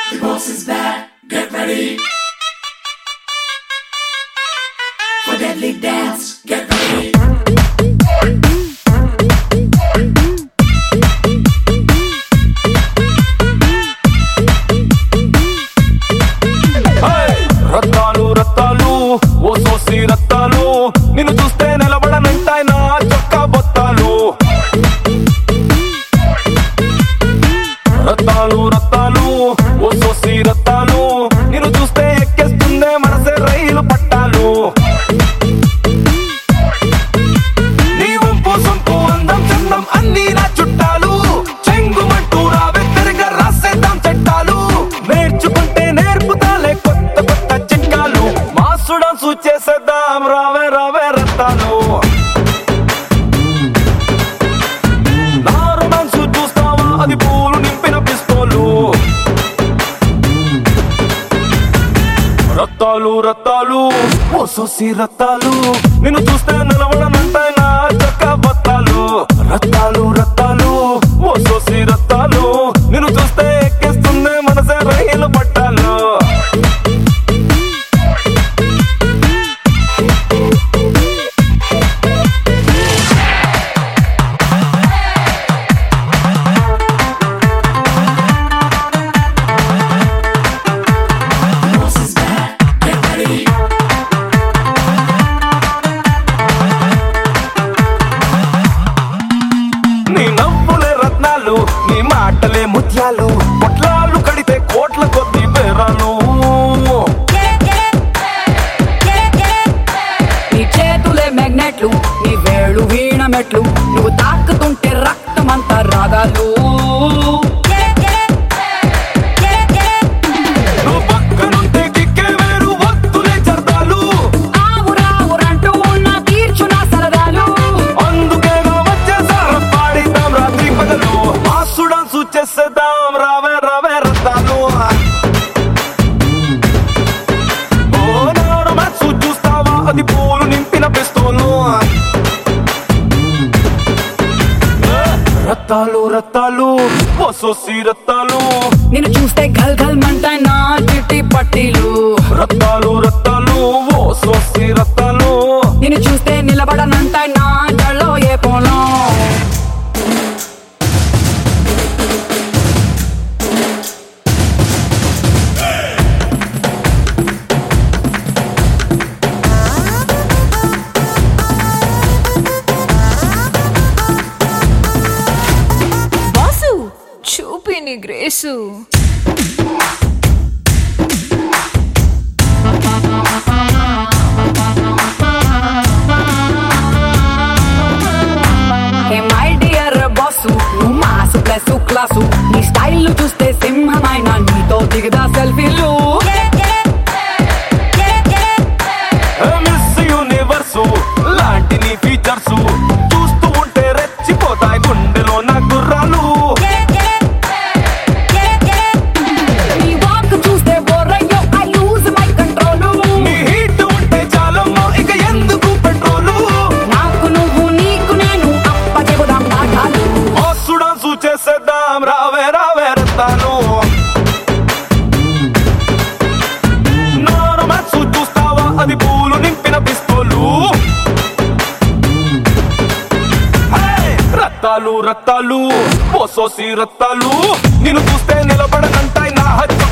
The boss is back, get ready for deadly dance, get ready. Rattalu Rattalu ఓ సోసి రత్తాలు నిన్ను చూస్తే నిలబడనంటాయి నా చొక్కా బొత్తాలు రత్తాలు రత్తాలు ఓ సోసి రత్తాలు నిన్ను చూస్తే ఎక్కేస్తుందే మనసే రైలు పట్టాలు నీ వంపు సొంపు అందం చందం అన్నీ నా చుట్టాలు చెంగుమంటూ రావే తిరిగా రాసేద్దాం చట్టాలు నేర్చుకుంటే నేర్పుతాలే కొత్త కొత్త చిట్కాలు మాసుడాన్సు చేసేద్దాం రావే రావే రత్తాలు నా రొమాన్సు చూస్తావా అది పూలు నింపిన పిస్తోలు రత్తాలు రత్తాలు ఓ సోసి రత్తాలు నిన్ను చూస్తే నిలబడనంటాయి నా చొక్కా బొత్తాలు రత్తాలు రత్తాలు ఓ సోసి రత్తాలు నిన్ను చూస్తే ఎక్కేస్తుంది మనసే రైలు పట్టాలు The boss is back, get ready. నీ నవ్వులే రత్నాలు నీ మాటలే ముత్యాలు పొట్లాలు కడితే కోట్ల కొద్ది బేరాలు నీ చేతులే మ్యాగ్నెట్లు నీ వేళ్ళు వీణ మెట్లు నువ్వు తాకుతుంటే రక్తమంతా రాగాలు నువ్వు పక్కనుంటే కిక్కే వేరు వత్తులే చర్దాలు ఆవురావురంటూ ఉన్న తీర్చు నా సరదాలు అందుకేగా వచ్చేసారు పాడిద్దాం రాత్రి పగలు మాసుడాన్సు చేసేద్దాం రావే రావే రత్తాలు ఓ నాడు మ్యాచ్ చూస్తావా అది పూలు నింపిన పిస్తోలు రత్తాలు రత్తాలు ఓ సోసి రత్తాలు నిన్ను చూస్తే గల్ గల్ మంటాయి నా చిట్టి పట్టీలు రత్తాలు రత్తాలు ఓ సోసి రత్తాలు నిన్ను చూస్తే నిలబడనంటాయి నా జల్లో ఏ పోలం బాసు చూపి నీ grace hey my dear boss నువ్వు మాసు ప్లస్ క్లాసు నీ స్టైల్ చూస్తే సింహమైన నీతో దిగదా సెల్ఫీలు మిస్ యూనివర్సు లాంటి నీ ఫీచర్స్ చూస్తూ ఉంటే రెచ్చిపోతాయి గుండెలో నా గుర్రాలు నీ వాక్ చూస్తే బోరయ్యో ఐ లూజ్ మై కంట్రోల్ నీ హీట్ ఉంటే చాలమ్మో ఇక ఎందుకు పెట్రోలు నాకు నువ్వు నీకు నేను అప్పచెబుదాం పాఠాలు మాసుడాన్సు చేసేద్దాం రావే రావే రత్తాలు నా రొమాన్స్ చూస్తావా అది పూలు నింపిన పిస్తోలు రత్తాలు రత్తాలు ఓ సోసి రత్తాలు నిన్ను చూస్తే నిలబడనంటాయి నా హక్కు